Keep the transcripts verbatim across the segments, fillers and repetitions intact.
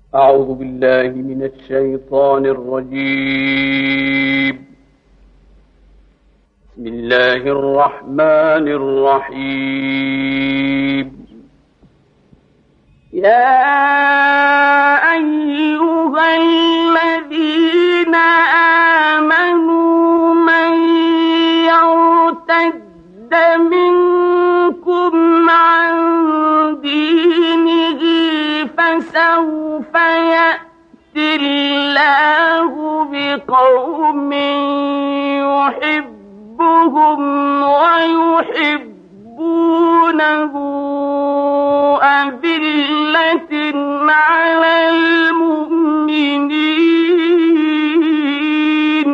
أعوذ بالله من الشيطان الرجيم. بسم الله الرحمن الرحيم. يا أيها الذين آمنوا من يرتد منكم عن دينه فسوف يأتي الله بقوم يحبهم ويحبونه أذلة على المؤمنين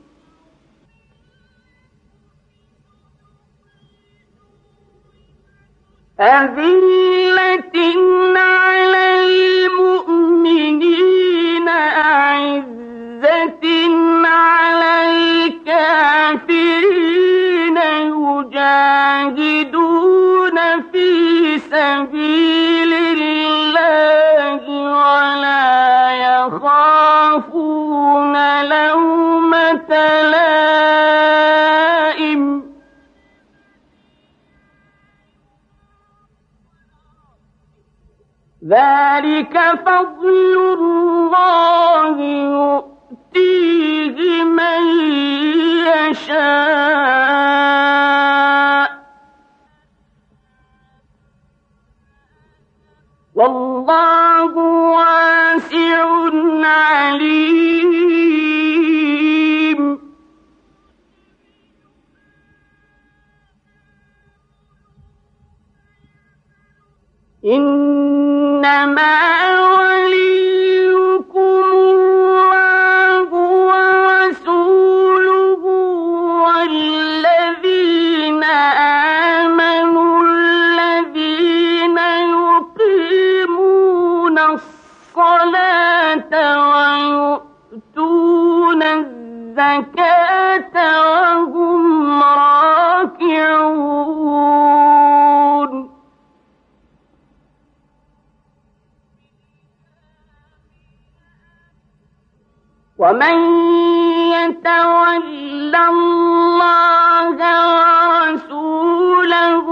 أذلة على المؤمنين أعزة على الكافرين يجاهدون في سبيل الله ولا يخافون لومة لائم ذلك فضل الله يؤتيه من يشاء والله واسع عليم. إنما وليكم الله ورسوله والذين آمنوا الذين يقيمون الصلاة ويؤتون الزكاة وهم راكعون. ومن يتول الله ورسوله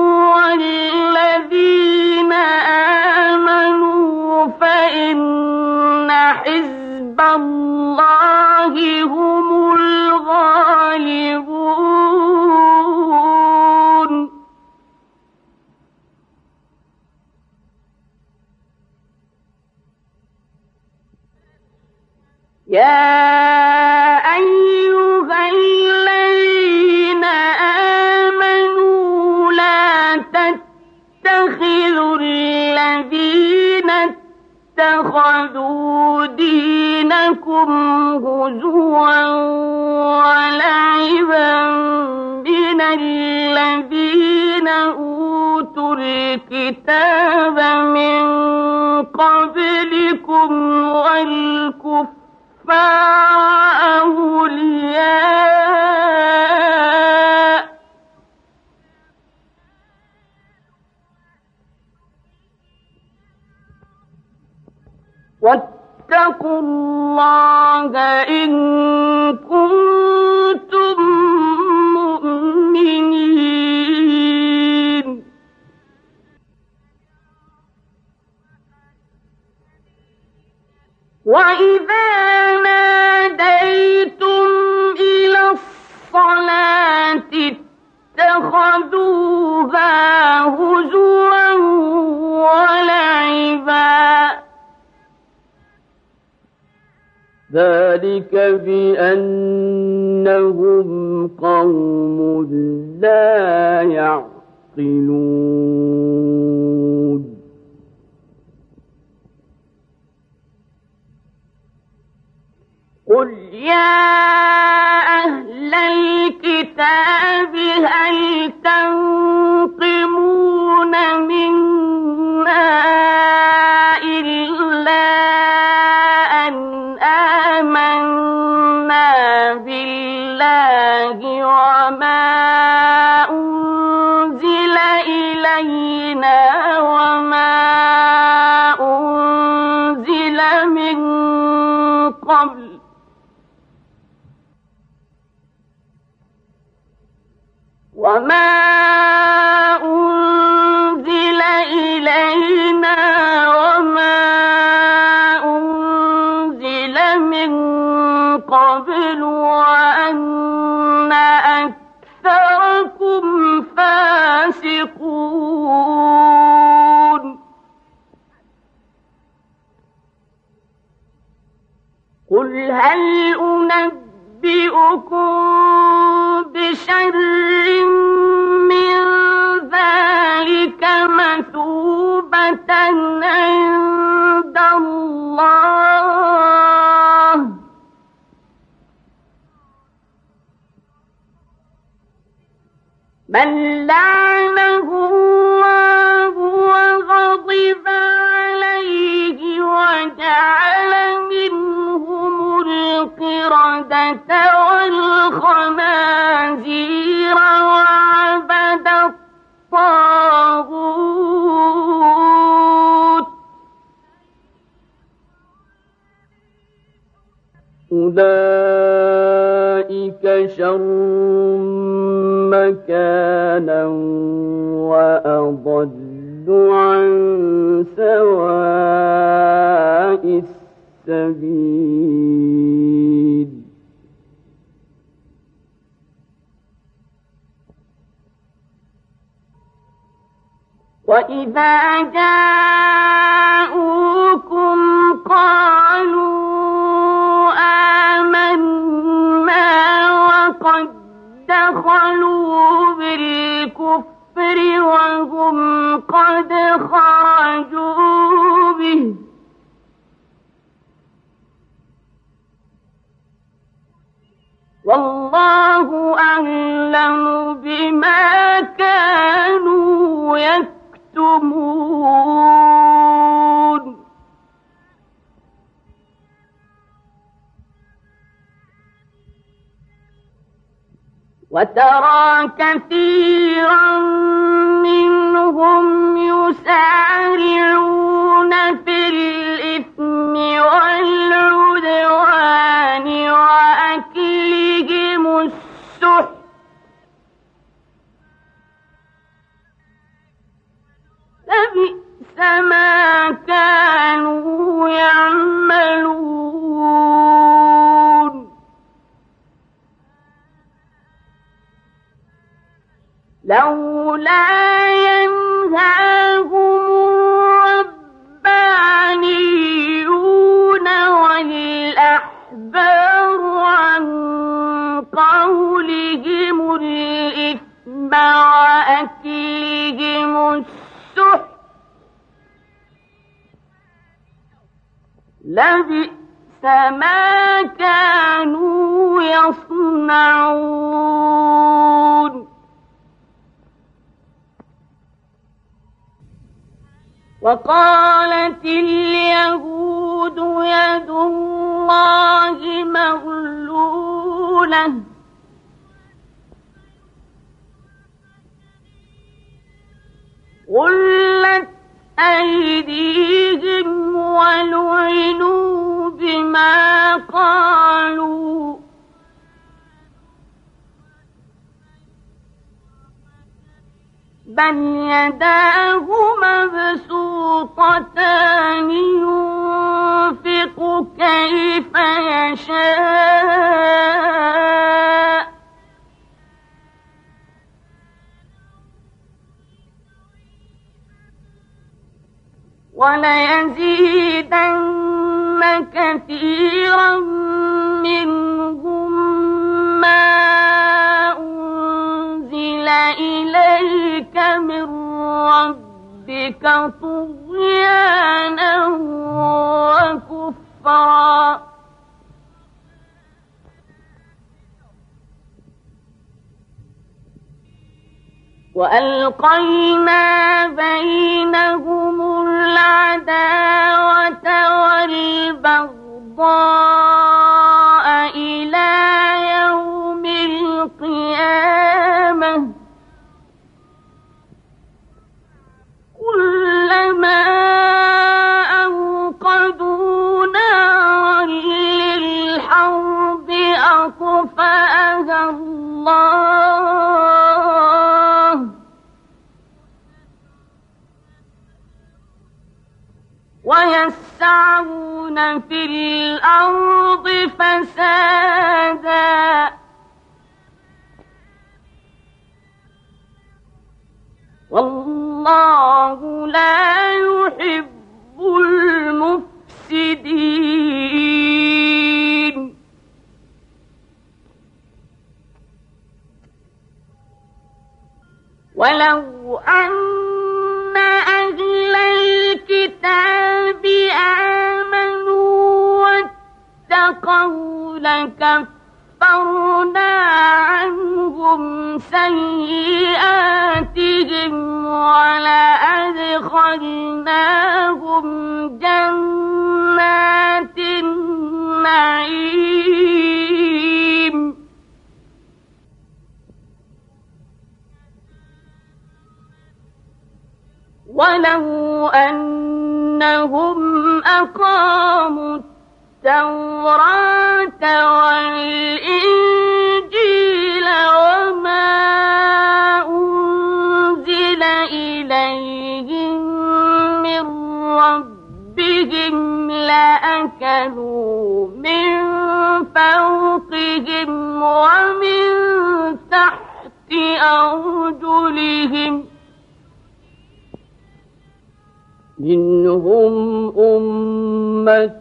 والذين آمنوا فإن حزب الله هم الغالبون. يا أيها الذين آمنوا لا تتخذوا الذين اتخذوا دينكم هزوا ولعبا من الذين أوتوا الكتاب من قبلكم والكفر أولياء واتقوا الله إن كنتم مؤمنين. وإذا ناديتم إلى الصلاة اتخذوها هزوا ولعبا ذلك بأنهم قوم لا يعقلون. قل يا أهل الكتاب هل تنقمون منا إلا أن آمنا بالله وما أنزل إلينا وما أنزل من قبل وما أنزل إلينا وما أنزل من قبل وأن أكثركم فاسقون قل هل أنبئكم بشر من ذلك مثوبة عند الله من لعنه الله وغضب عليه وجعل منهم القردة والخنازير وعبد الطاغوت أولئك شر مكانا وأضل عن سواء السبيل وإذا جاءوكم قالوا آمنا وقد دخلوا بالكفر وهم قد خرجوا به والله أعلم بما كانوا يكتمون وترى كثيرا منهم يسارعون في الإثم والعدوان وأكلهم السحت لبئس ما كانوا يعملون لولا ينهاهم الربانيون والأحبار عن قولهم الإثم وأكلهم السحت لبئس ما كانوا يصنعون وقالت اليهود يد الله مغلولة غلت أيديهم ولعنوا بما قالوا بل يداه مبسوطتان ينفق كيف يشاء وليزيدن كثيرا منهم ما أنزل إليك من ربك طغيانا وكفرا وألقينا بينهم العداوة والبغضاء إلى يوم القيامة كلما أوقدوا الله ويسعون في الأرض فسادا والله لا يحب المفسدين. ولو أن أهل الكتاب آمنوا واتقوا لكفرنا عنهم سيئاتهم ولأدخلناهم جنات النعيم. ولو أنهم أقاموا التوراة والإنجيل وما أنزل إليهم من ربهم لأكلوا من فوقهم ومن تحت أرجلهم منهم أمة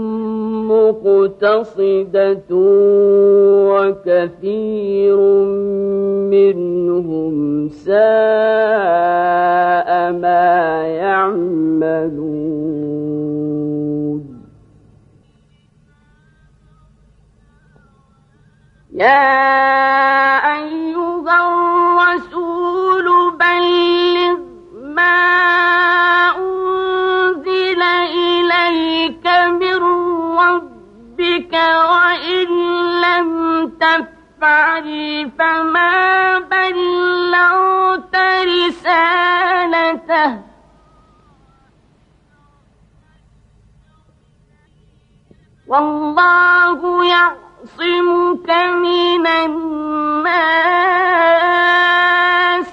مقتصدة وكثير منهم ساء ما يعملون. يا أيها الرسول بلغ ما أنزل إليك من ربك وإن لم تفعل فما بلغت رسالته والله يعصمك من الناس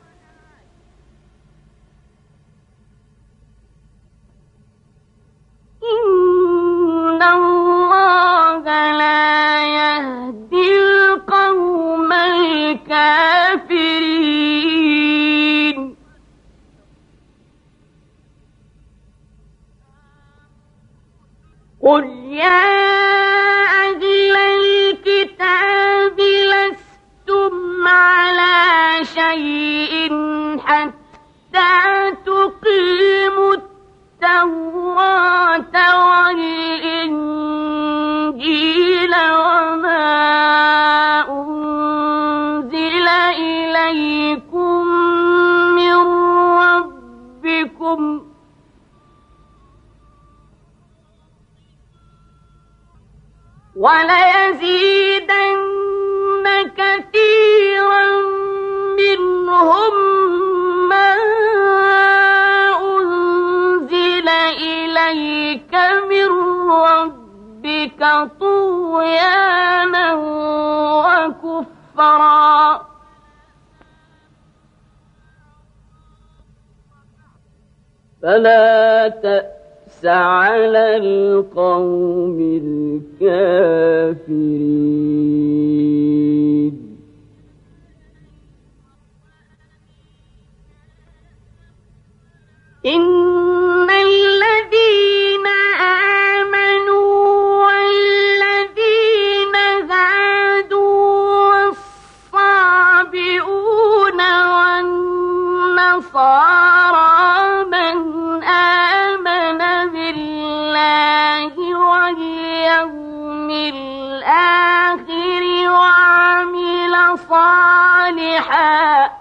إن الله لا يهدي القوم الكافرين. قل يا أهل الكتاب لستم على شيء حتى تقيموا التوراة والإنجيل وما أنزل إليكم من ربكم وليزيدن كثيرا منهم ما أنزل إليك من ربك طغيانا وكفرا فلا تأس على القوم الكافرين. إن الذين آمنوا والذين هادوا والصابئون والنصارى من آمن بالله واليوم الآخر وعمل صالحا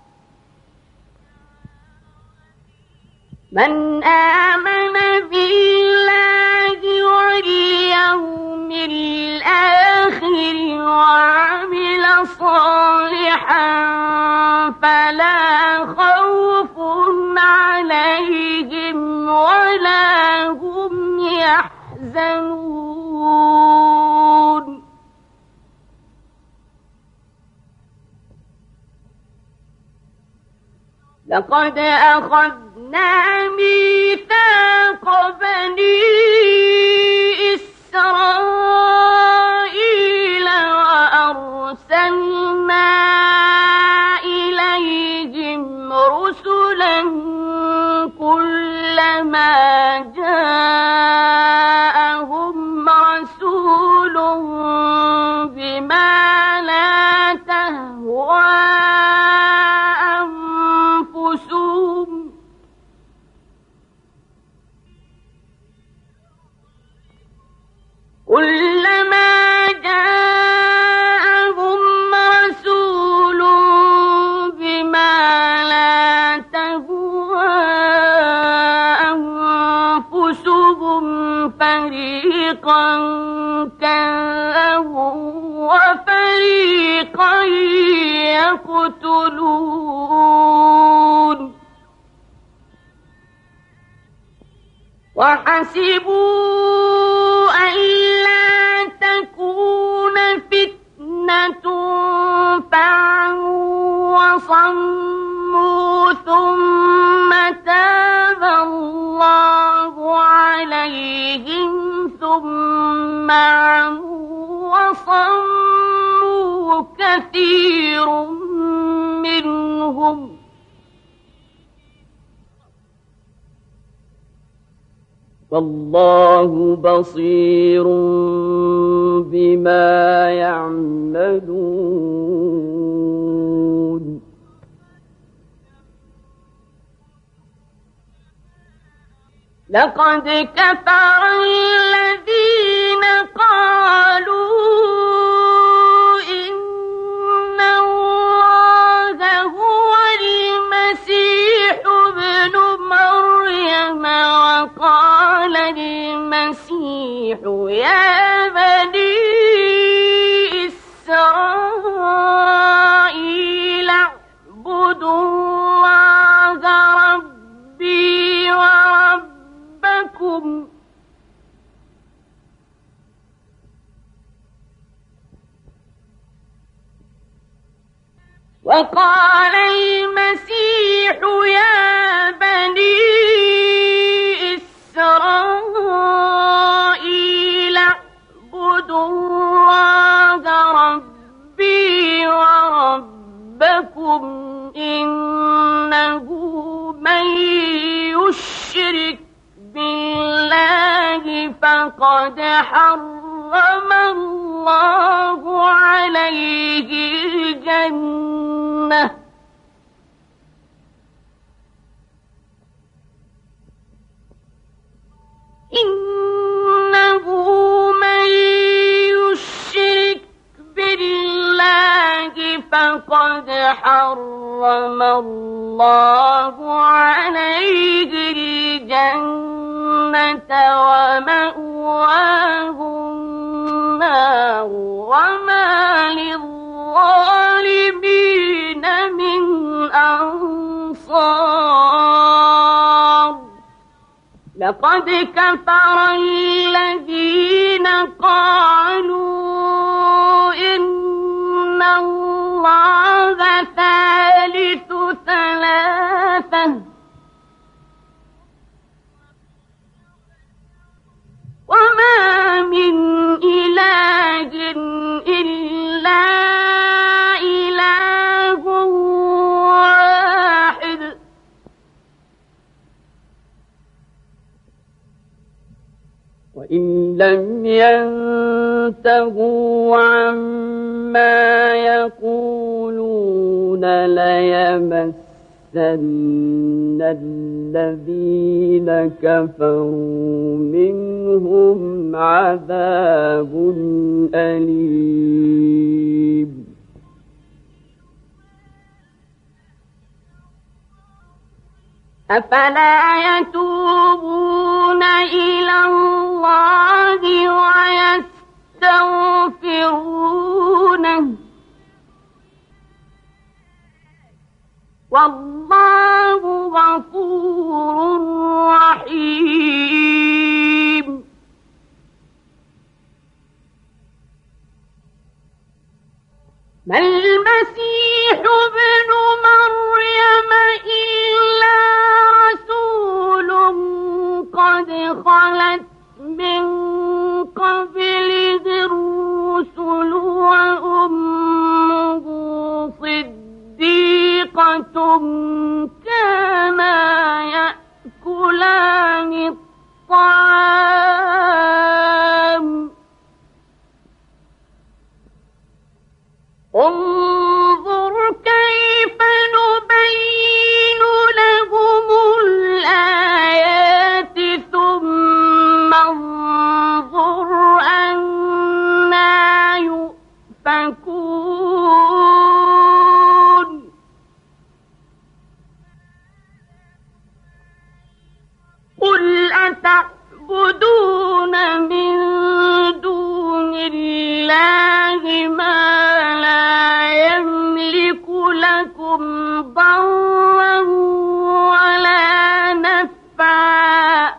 من آمن بالله واليوم الآخر وعمل صالحا فلا خوف عليهم ولا هم يحزنون. لقد أخذنا ميثاق بني إسرائيل وأرسلنا إليهم رسلا كلما جاءهم رسول بما لا تهوى كلما جاءهم رسول بما لا تهوى أنفسهم فريقا كذبوا وفريقا يقتلون وحسبوا ألا تكون فتنة فعموا وصموا ثم تاب الله عليهم ثم عموا وصموا كثير منهم والله بصير بما يعملون لقد كفر الذين قالوا إن الله هو المسيح ابن مريم وقال المسيح يا بني إسرائيل اعبدوا الله ربي وربكم وقال المسيح يا بني إسرائيل اعبدوا الله ربي وربكم إنه من يشرك بالله فقد حرم الله عليه الجنة إنه من يشرك بالله فقد حرم الله عليه الجنة ومأواه النار وما للظالمين من أنصار لقد كفر الذين قالوا إن الله ثالث ثلاثة وما من إله إلا إله واحد وإن لم ينتهوا عما يقولون ليمسن الذين كفروا منهم عذاب أليم أفلا يتوبون إلى الله ويستغفرونه والله غفور رحيم ما المسيح ابن مريم إلا من قبله الرسل وأمه صديقة كانا يأكلان الطعام انظر كيف نبين لهم الآيات ثم انظر أنى يؤفكون قل أتعبدون من دون الله ما لكم ضرا ولا نفعا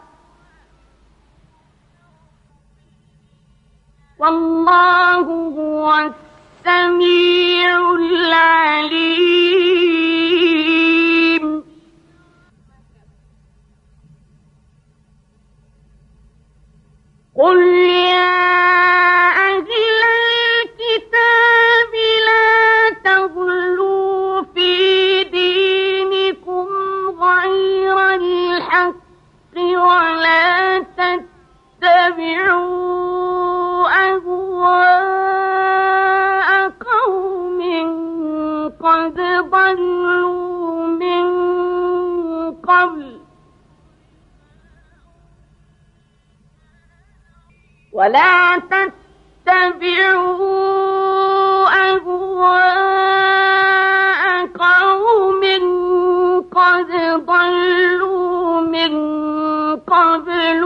والله هو السميع العليم قل يا أهل الكتاب لا تغلوا في دينكم غير الحق ولا تتبعوا أهواء قوم قد ضلوا من قبل ولا تتبعوا أهواء قوم قد ضلوا من قبل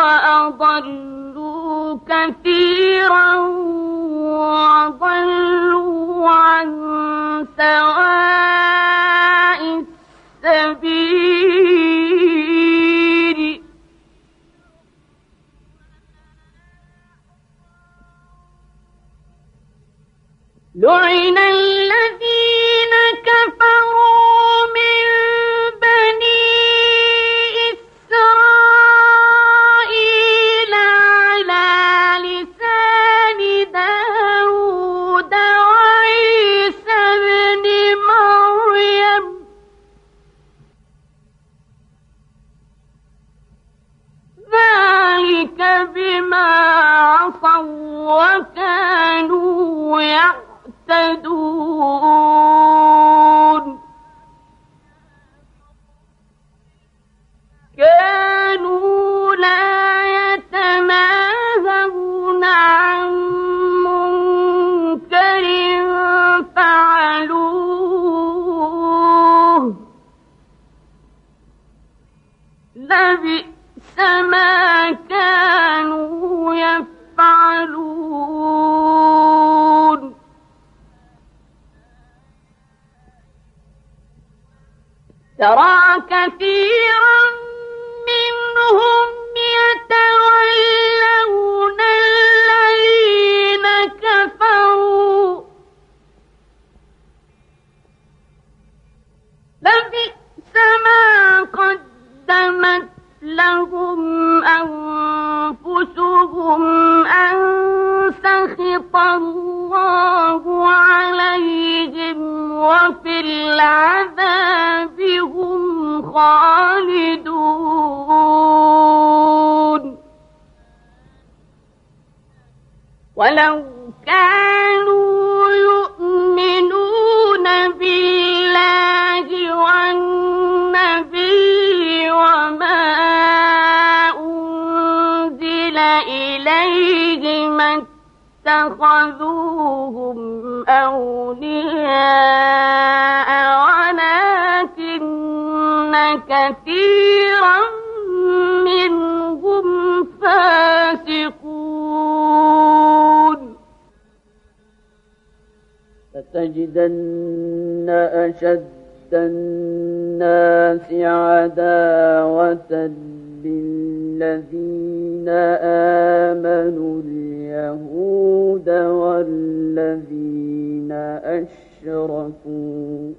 وأضلوا كثيرا وضلوا عن سواء السبيل لعن الذين كفروا من بني إسرائيل على لسان داود وعيسى ابن مريم ذلك بما عصوا وكانوا يعلمون يعتدون كانوا لا يتناهون عن منكر فعلوه لبئس ما كانوا يفعلون ترى كثيرا منهم يتولون الذين كفروا لبئس ما قدمت لهم أنفسهم أن سخط الله عليهم وفي العذاب هم خالدون ولو كانوا يؤمنون بالله والنبي وما أنزل إليه ما اتخذوهم أولياء ولكن كثيرا منهم فاسقون لتجدن أشد الناس عداوة للذين آمنوا اليهود والذين أشركوا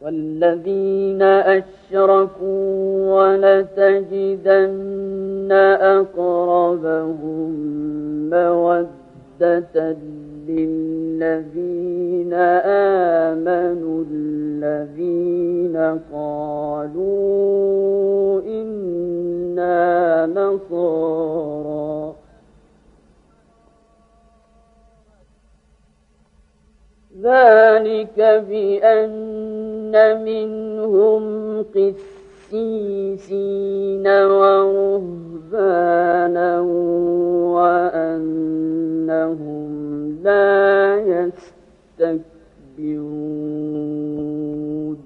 والذين أشركوا ولتجدن أقربهم مودة للذين آمنوا الذين قالوا إنا نصارى ذلك بأن منهم قسيسين ورهبانا وأنهم لا يستكبرون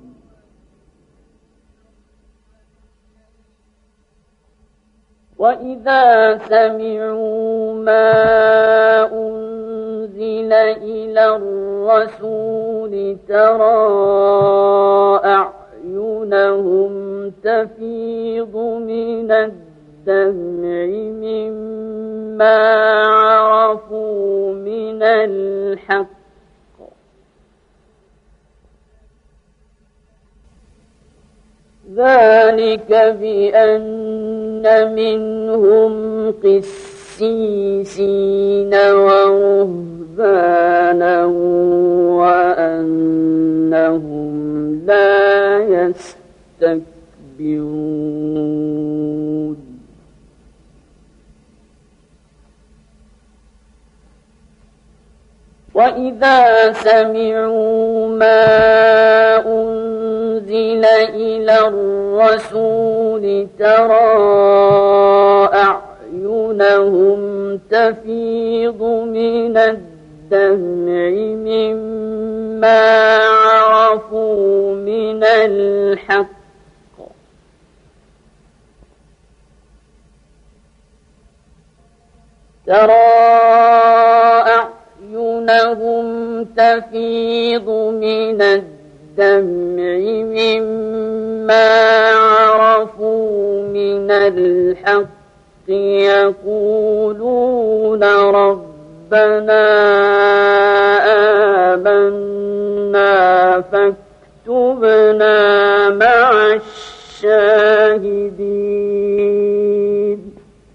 وإذا سمعوا ما أنزل إلى الرسول ترى أعينهم تفيض من الدمع مما عرفوا من الحق ذلك بأن منهم قسيسين ورهبانا وأنهم لا يستكبرون وإذا سمعوا ما أنزل إلى الرسول ترى أعينهم تفيض من الدمع مما عرفوا من الحق ترى أعينهم تفيض من الدمع مما عرفوا من الحق يقولون ربنا آمنا فاكتبنا مع الشاهدين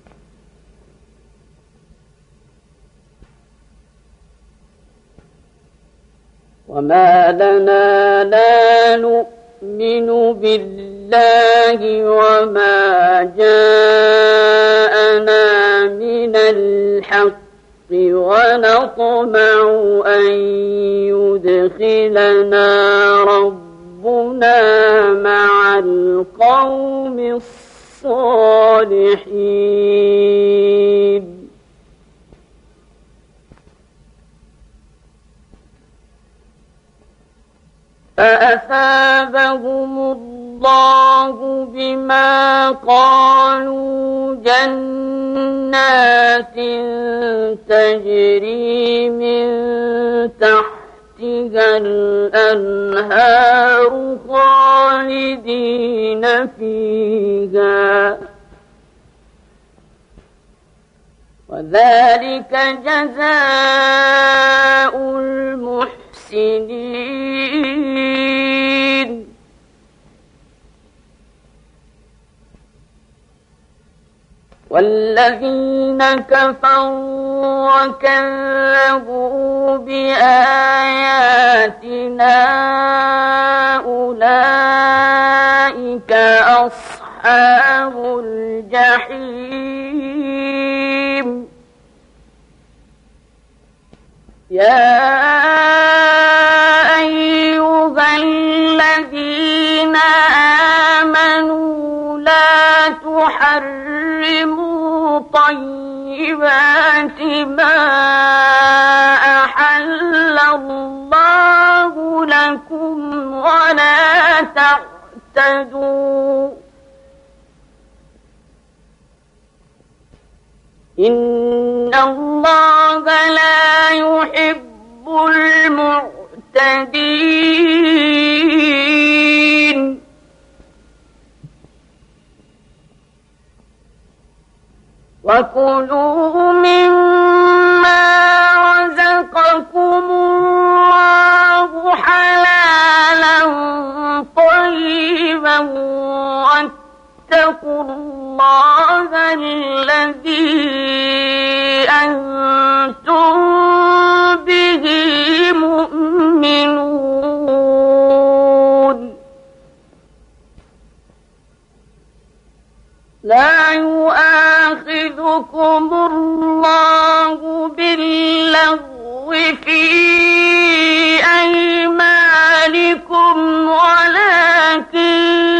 وما لنا لا نؤمن بالله وما جاءنا من الحق ونطمع أن يدخلنا ربنا مع القوم الصالحين فأثابهم الله بما قالوا جنات تجري من تحتها الأنهار خالدين فيها وذلك جزاء المحسنين والذين كفروا وكذبوا بآياتنا أولئك أصحاب الجحيم يا أيها الذين آمنوا لا تحرموا طيبات ما أحل الله لكم ولا تعتدوا إن الله لا يحب المعتدين وكلوا مما رزقكم الله حلالا واتقوا الله الذي أنتم به مؤمنون لا يؤاخذكم الله باللغو في أيمانكم ولكن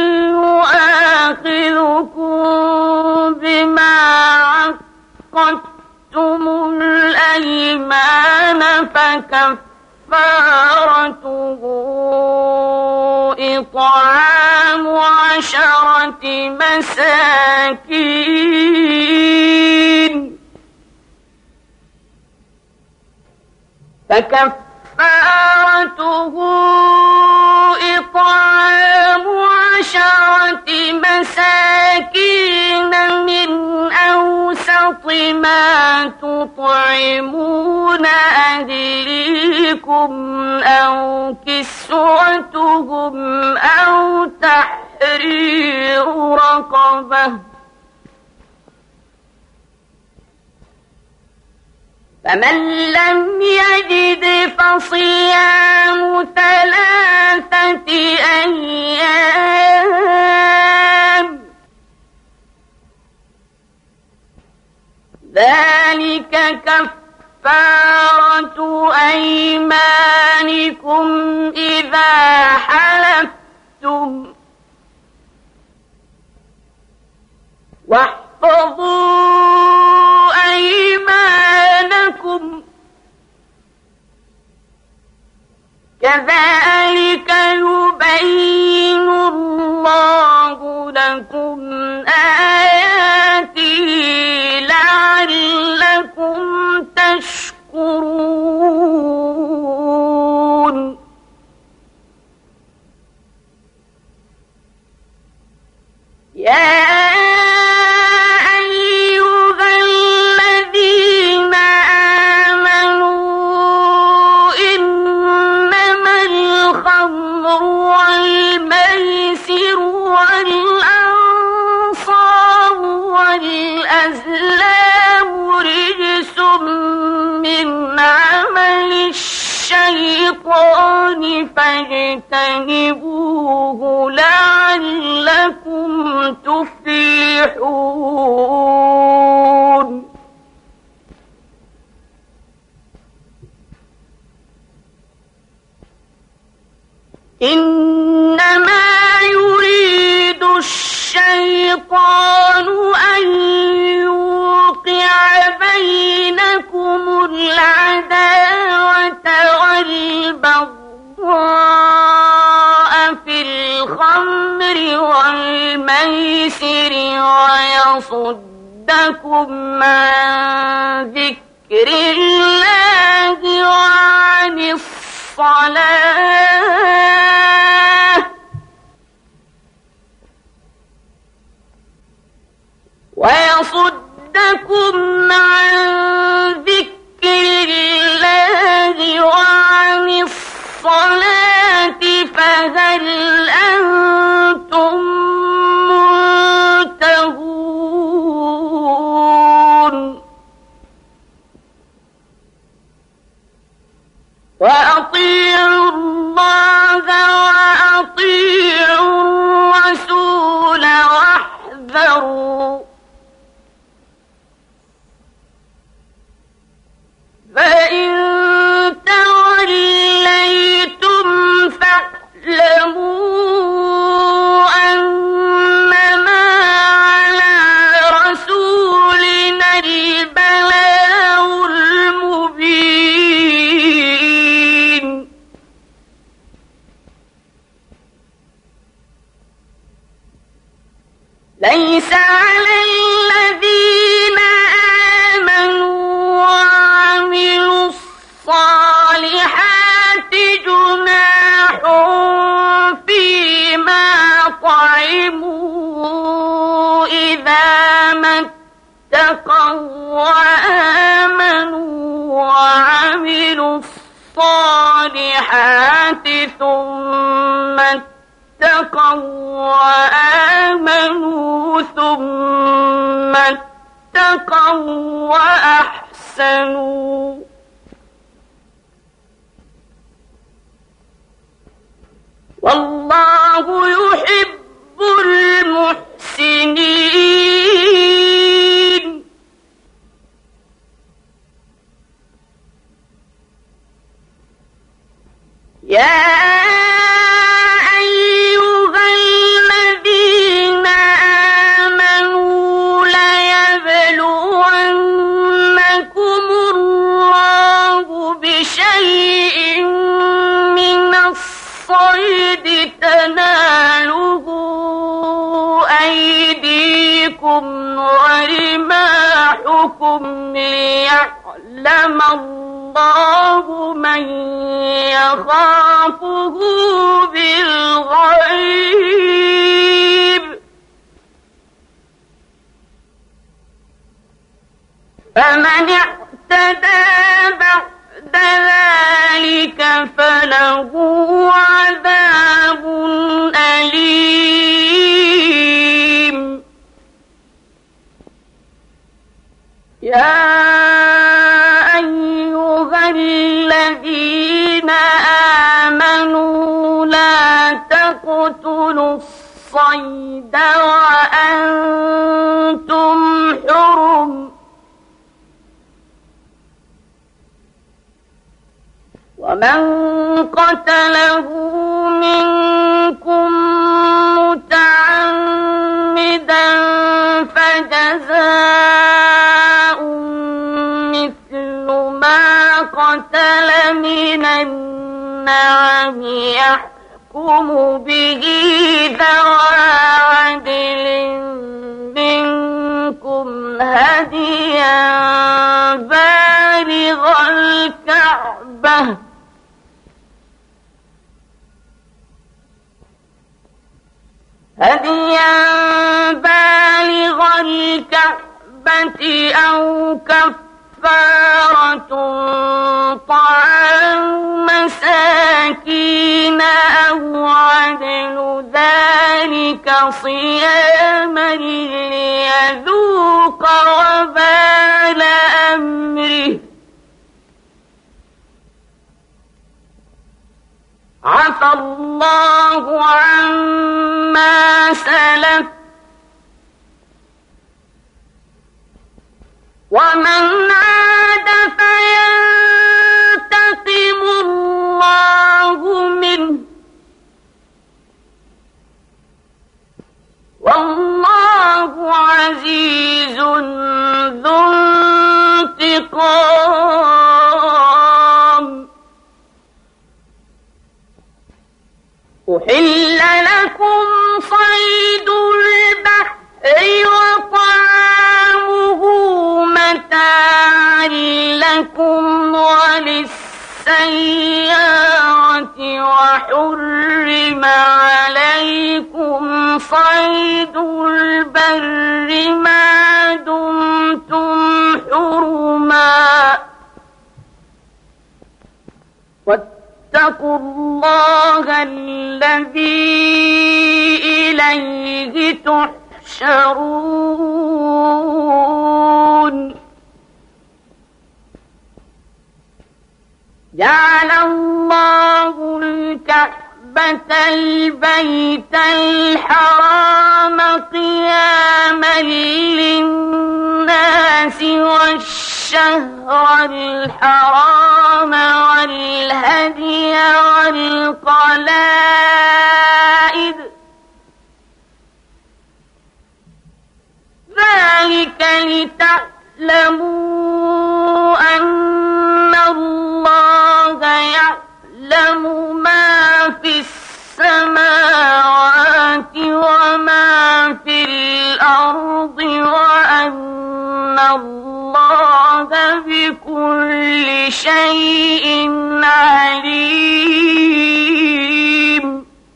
يؤاخذكم بما عقدتم الأيمان فكفارته إطعام عشرة مساكين فكفارته إطعام عشرة مساكين من أوسط ما تطعمون أهليكم أو كسوتهم أو تحرير رقبة فمن لم يجد فصيام ثلاثة أيام ذلك كفارة أيمانكم إذا حلفتم واحفظوا أيمانكم كذلك يبين الله لكم آياته لعلكم تشكرون يا الشيطان فاجتنبوه لعلكم تفلحون إنما يريد الشيطان أن يوقع بينكم العداوة والبغضاء في الخمر والميسر ويصدكم عن ذكر الله وعن الصلاة ويصدكم عن ذكر الله وعن الصلاة فهل أنتم منتهون وأطيعوا الله وأطيعوا الرسول واحذروا فإن توليتم فاعلموا أنما على رسولنا البلاغ المبين ليس على الذين آمنوا وعملوا الصالحات جناح فيما طعموا إذا ما اتقوا وآمنوا وعملوا الصالحات ثم اتقوا وآمنوا بكم ورماحكم ليعلم الله من يخافه بالغيب فمن اعتدى بعد ذلك فله عذاب أليم. يا أيها الذين آمنوا لا تقتلوا الصيد وأنتم حرم ومن قتله منكم متعمدا فجزاء مثل ما قتل من النعم يحكم به ذوى عدل منكم هديا بالغ الكعبة هديا بالغ الكعبة أو كفارة طعام مساكين أو عدل ذلك صياما ليذوق وبال أمره عفى الله عما سلف ومن عاد فينتقم الله منه والله عزيز ذو انتقام. أحل لكم صيد البحر وطعامه متاعا لكم وللسيارة وحرم عليكم صيد البر ما دمتم حرما واتقوا الله الذي إليه تحشرون. جعل الله الكعبة البيت الحرام قياما للناس والشهر الحرام والهدي والقلائد ذلك لتعلموا أن الله يعلم ما في السماوات وما في الأرض وأن الله بكل شيء عليم.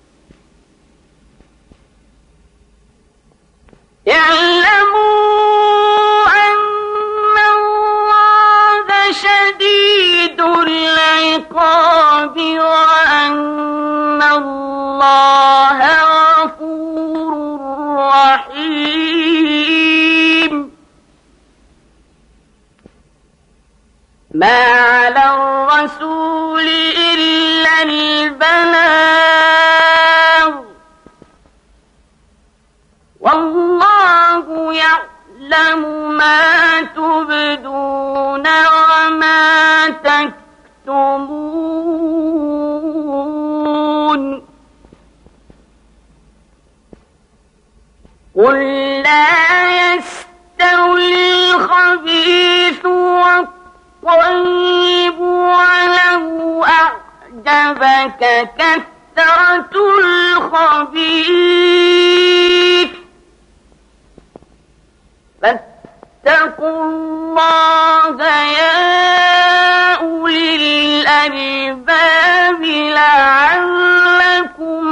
اعلموا أن الله شديد العقاب وأن الله غفور رحيم. ما على الرسول إلا البلاغ والله يعلم ما تبدون وما تكتمون. قل لا يستوي الخبيث والطيب ولو أعجبك كثرة الخبيث فاتقوا الله يا أولي الألباب لعلكم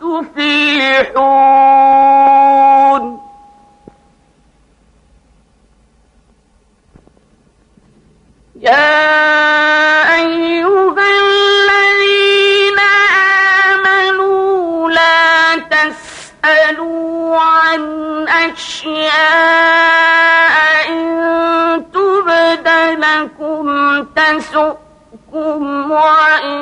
تفلحون. يا أيها الذين آمنوا لا تسألوا عن أشياء إن تبد لكم تسؤكم وإن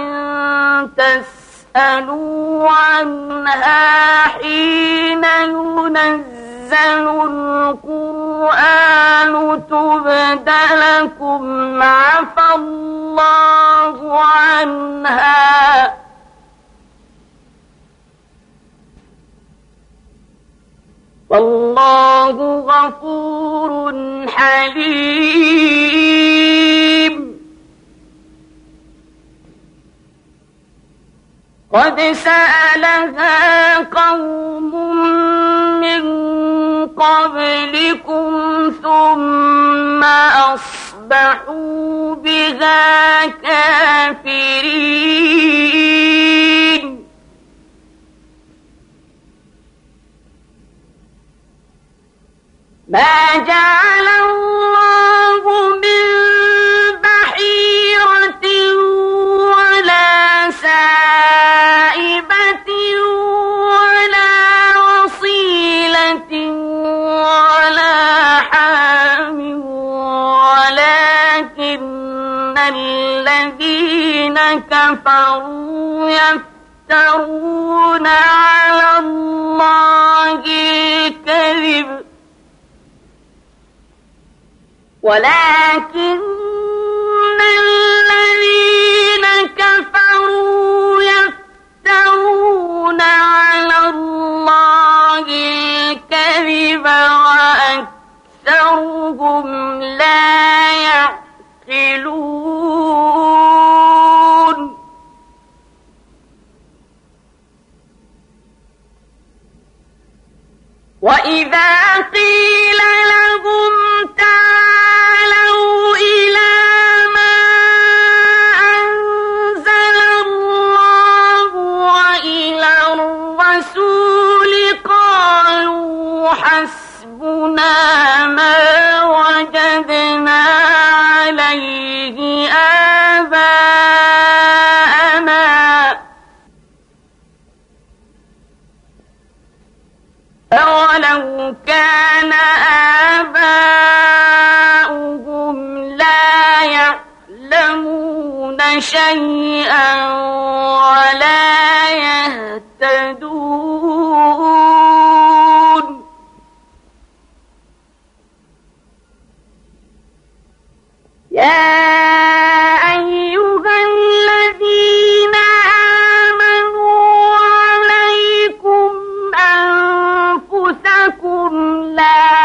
تسألوا عنها حين ينزل القرآن تبد لكم عفى الله عنها والله غفور حليم. قد سألها قوم من قبلكم ثم أصبحوا بها كافرين. ما جعل الله من بحيرة ولا سائبة ولا وصيلة ولا حام ولكن الذين كفروا يفترون على الله الكذب ولكن الذين كفروا يفترون على الله الكذب وأكثرهم لا يعقلون. وإذا قيل لهم تعالوا إلى ما أنزل الله وإلى الرسول قالوا حسبنا ما وجدنا عليه آباءنا أولو كان آباؤهم لا يعلمون شيئا ولا يهتدون. يا أيها الذين آمنوا عليكم أنفسكم لا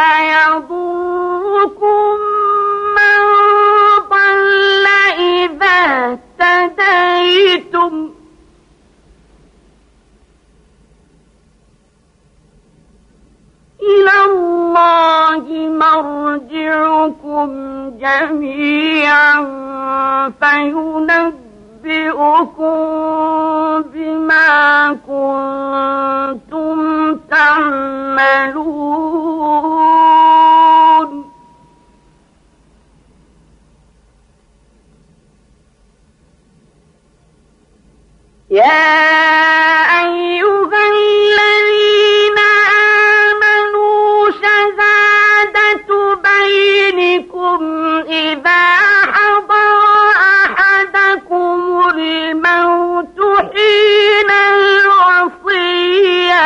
يضركم من ضل إذا اهتديتم إلى الله مرجعكم جميعا فينبئكم بما كنتم تعملون. يا أيها الذين آمنوا شهادة بينكم إذا حضر أحدكم الموت حين الوصية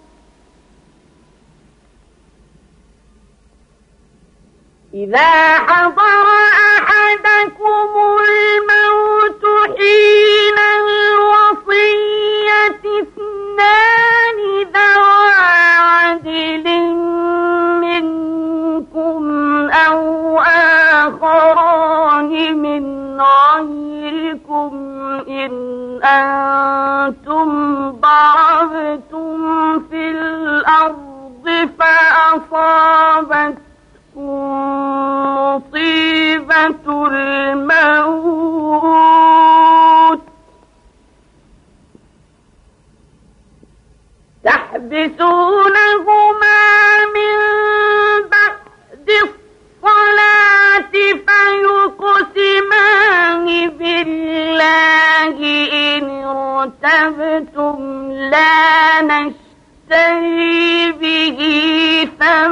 إذا حضر أحدكم الموت حين الوصية اثنان ذوى عدل منكم أو آخران من غيركم إن أنتم ضربتم في الأرض فأصابتكم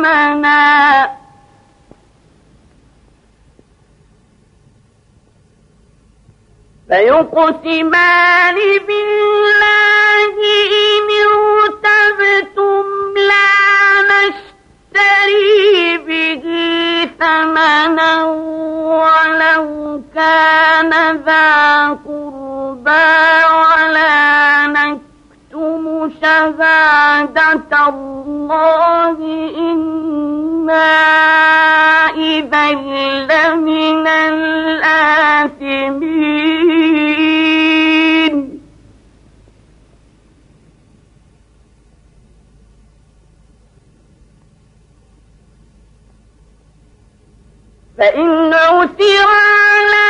ثمنا فيقسمان بالله إن ارتبتم لا نشتري به ثمنا ولو كان ذا قربى ولا نكتم شهادة الله إنا إذا لمن الآثمين فإن عثر على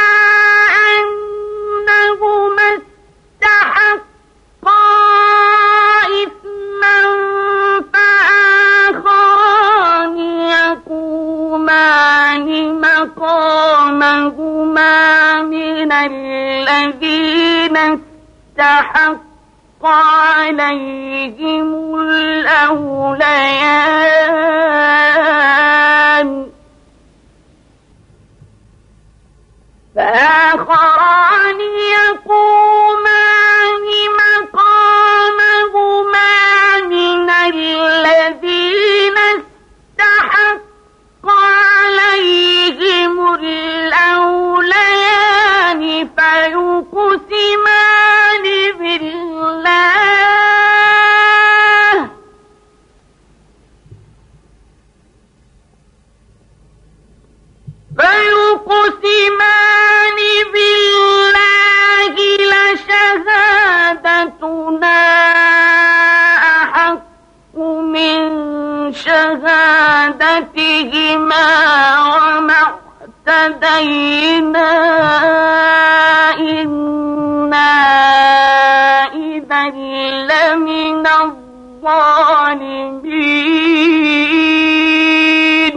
أنهما استحقا إثما فآخران يقومان مقامهما من الذين استحق عليهم الأوليان فآخران يقومان مقامهما من الذين استحق عليهم الأوليان فيقسمان بالله فيقسمان بالله لشهادتنا أحق من شهادتهما وما اعتدينا إنا إذا لمن الظالمين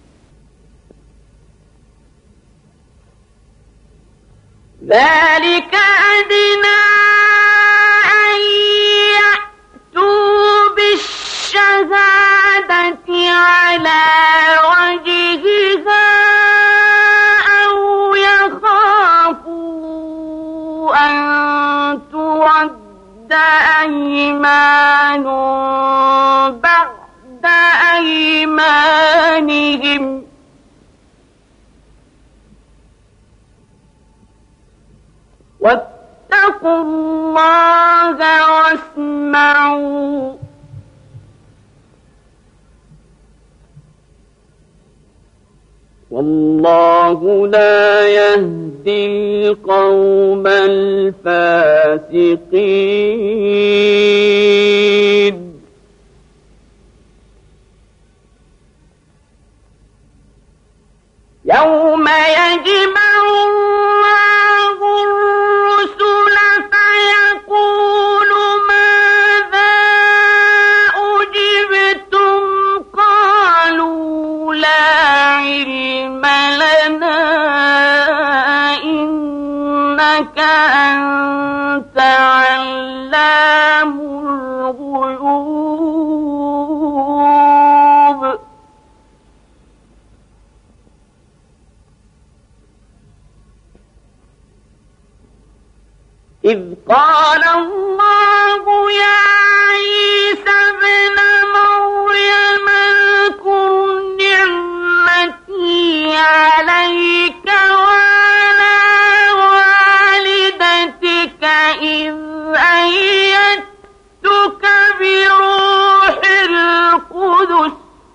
ذلك أدنى أن يأتوا بالشهادة على وجهها أو يخافوا أن ترد أيمان بعد أيمانهم واتقوا الله واسمعوا والله لا يهدي القوم الفاسقين يوم يجمع الله الرسل فيقول ماذا أجبتم قالوا لا علم لنا إنك أنت علام الغيوب إذ قال الله يا عيسى ابن مريم اذكر نعمتي عليك وعلى والدتك إذ أيدتك بروح القدس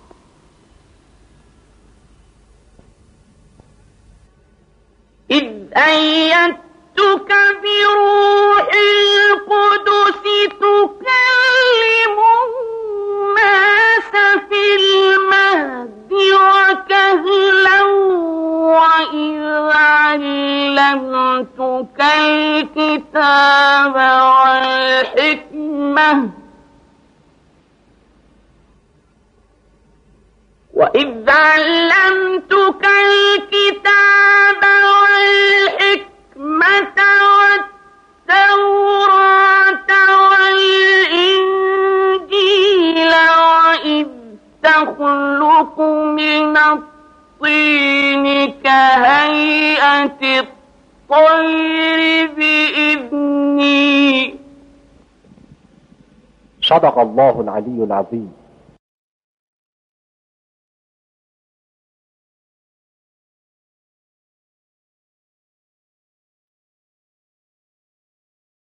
إذ أيدتك بروح القدس تكلم الناس في المهد وكهلا وإذ علمتك الكتاب والحكمة وإذ علمتك الكتاب والحكمة والتوراة والإنجيل وإذ تخلق الطين كهيئة الطير بإذني. صدق الله العلي العظيم.